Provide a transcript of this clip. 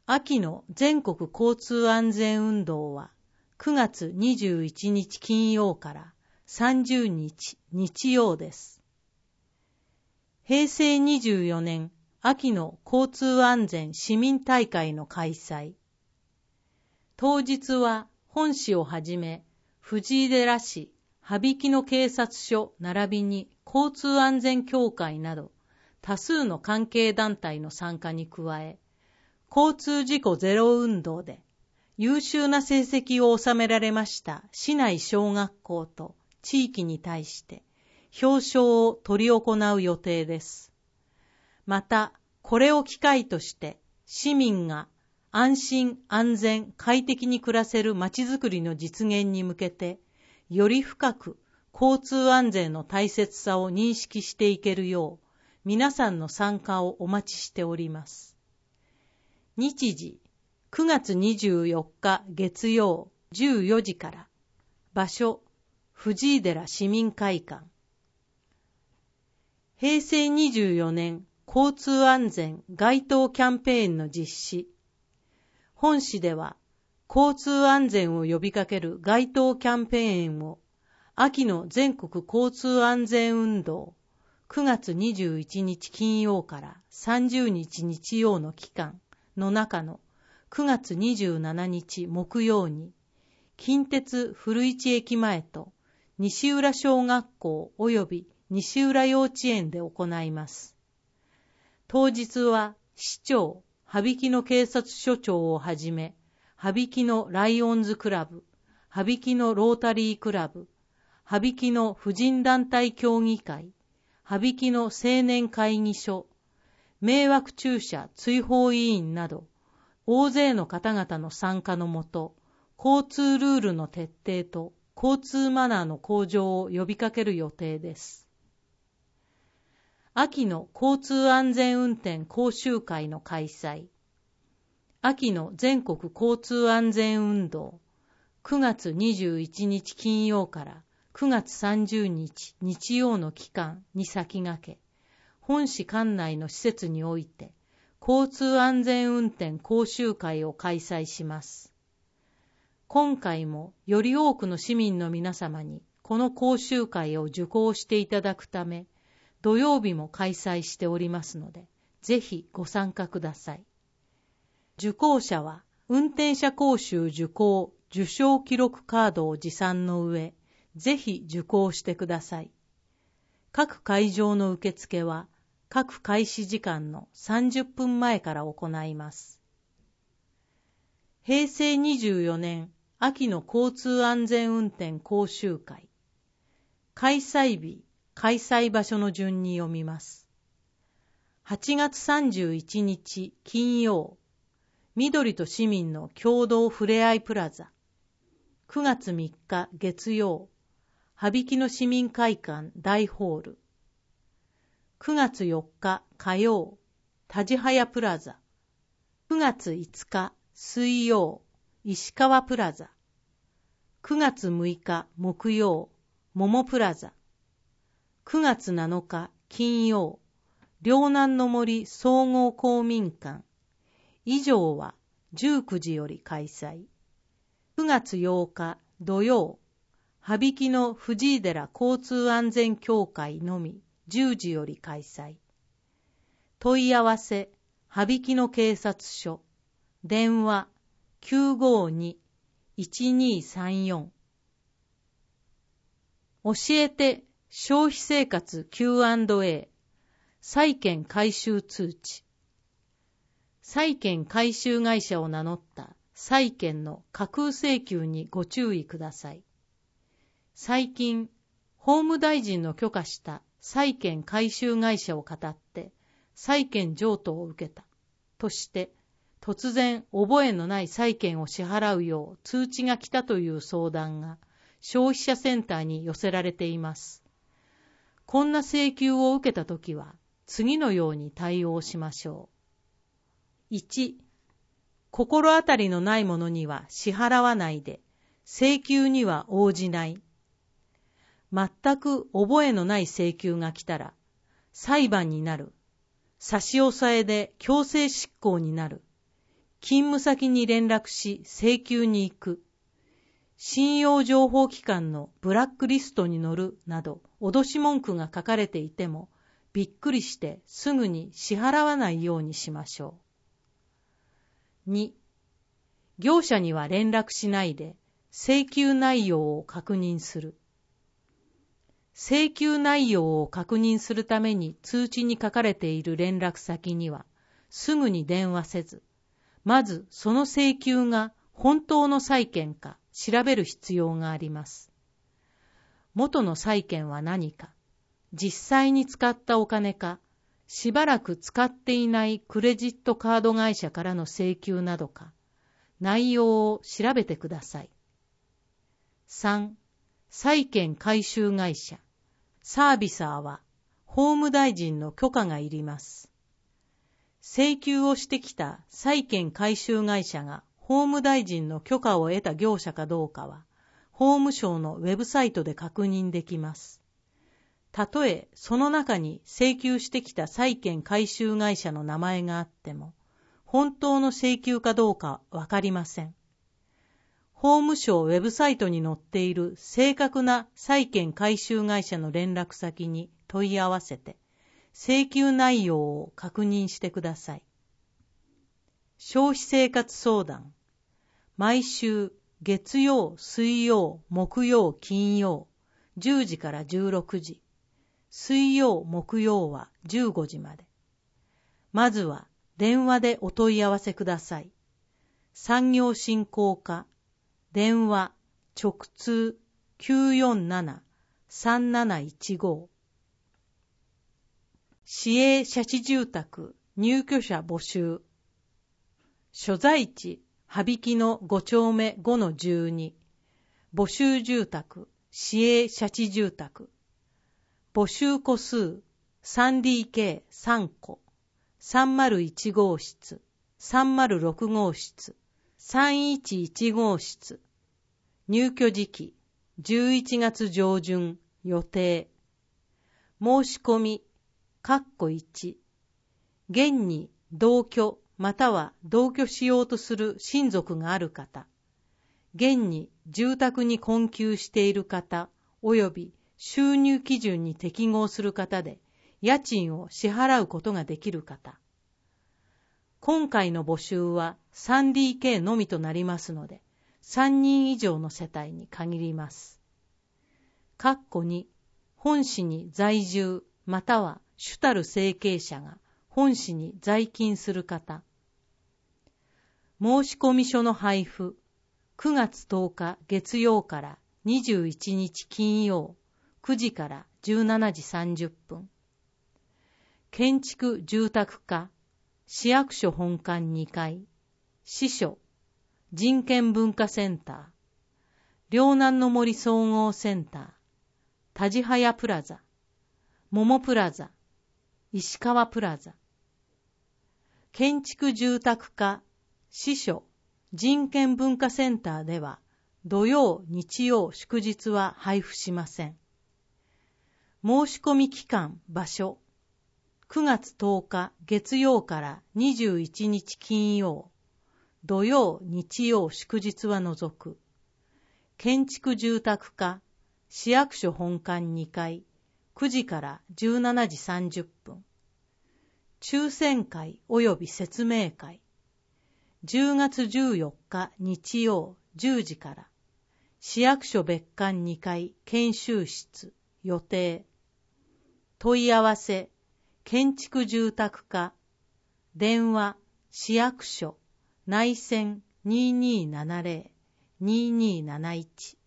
秋の全国交通安全運動は9月21日金曜から30日日曜です。平成24年秋の交通安全市民大会の開催。当日は本市をはじめ藤井寺市、羽曳野警察署並びに交通安全協会など多数の関係団体の参加に加え、交通事故ゼロ運動で優秀な成績を収められました市内小学校と地域に対して表彰を執り行う予定です。また、これを機会として市民が安心安全快適に暮らせるまちづくりの実現に向けて、より深く交通安全の大切さを認識していけるよう、皆さんの参加をお待ちしております。日時、9月24日月曜14時から。場所、藤井寺市民会館。平成24年交通安全街頭キャンペーンの実施。本市では、交通安全を呼びかける街頭キャンペーンを、秋の全国交通安全運動、9月21日金曜から30日日曜の期間の中の9月27日木曜に、近鉄古市駅前と西浦小学校及び西浦幼稚園で行います。当日は市長、羽曳野警察署長をはじめ、羽曳野ライオンズクラブ、羽曳野ロータリークラブ、羽曳野婦人団体協議会、羽曳野青年会議所、迷惑駐車追放委員など、大勢の方々の参加のもと、交通ルールの徹底と交通マナーの向上を呼びかける予定です。秋の交通安全運転講習会の開催。秋の全国交通安全運動、9月21日金曜から9月30日日曜の期間に先駆け、本市管内の施設において、交通安全運転講習会を開催します。今回もより多くの市民の皆様にこの講習会を受講していただくため、土曜日も開催しておりますので、ぜひご参加ください。受講者は運転者講習受講受賞記録カードを持参の上、ぜひ受講してください。各会場の受付は各開始時間の30分前から行います。平成24年秋の交通安全運転講習会。開催日、開催場所の順に読みます。8月31日金曜、緑と市民の共同ふれあいプラザ。9月3日月曜、羽曳野市民会館大ホール。9月4日火曜、田地早プラザ。9月5日水曜、石川プラザ。9月6日木曜、桃プラザ。9月7日金曜、両南の森総合公民館。以上は19時より開催。9月8日土曜、羽曳野藤井寺交通安全協会のみ10時より開催。問い合わせ、羽曳野警察署、電話 952-1234。教えて消費生活 Q&A、債券回収通知。債券回収会社を名乗った債券の架空請求にご注意ください。最近、法務大臣の許可した債券回収会社を語って債券譲渡を受けたとして突然覚えのない債券を支払うよう通知が来たという相談が消費者センターに寄せられています。こんな請求を受けたときは次のように対応しましょう。1、心当たりのないものには支払わないで、請求には応じない。全く覚えのない請求が来たら、裁判になる。差し押さえで強制執行になる。 勤務先に連絡し請求に行く、信用情報機関のブラックリストに載るなど脅し文句が書かれていてもびっくりしてすぐに支払わないようにしましょう。2、業者には連絡しないで請求内容を確認する。請求内容を確認するために通知に書かれている連絡先にはすぐに電話せず、まずその請求が本当の債権か調べる必要があります。元の債権は何か、実際に使ったお金か、しばらく使っていないクレジットカード会社からの請求などか、内容を調べてください。3、債権回収会社、サービサーは法務大臣の許可がいります。請求をしてきた債権回収会社が法務大臣の許可を得た業者かどうかは、法務省のウェブサイトで確認できます。たとえその中に請求してきた債権回収会社の名前があっても、本当の請求かどうかわかりません。法務省ウェブサイトに載っている正確な債権回収会社の連絡先に問い合わせて、請求内容を確認してください。消費生活相談。毎週月曜、水曜、木曜、金曜、10時から16時。水曜、木曜は15時まで。まずは電話でお問い合わせください。産業振興課、電話、直通 947-3715。市営社地住宅入居者募集。所在地、羽曳野5丁目 5-12。募集住宅、市営社地住宅。募集戸数、3DK3 戸。301号室、306号室、311号室。入居時期、11月上旬、予定。申し込み、1、現に同居または同居しようとする親族がある方、現に住宅に困窮している方及び収入基準に適合する方で家賃を支払うことができる方。今回の募集は 3DK のみとなりますので、3人以上の世帯に限ります。2、本市に在住または主たる承継者が本市に在勤する方。申込書の配布、9月10日月曜から21日金曜、9時から17時30分。建築住宅課、市役所本館2階、支所、人権文化センター、両南の森総合センター、田地早プラザ、桃プラザ、石川プラザ。建築住宅課、支所、人権文化センターでは土曜、日曜、祝日は配布しません。申し込み期間、場所、9月10日月曜から21日金曜、土曜、日曜、祝日は除く。建築住宅課、市役所本館2階、9時から17時30分。抽選会及び説明会。10月14日日曜10時から。市役所別館2階研修室予定。問い合わせ、建築住宅課。電話、市役所、内線2270-2271。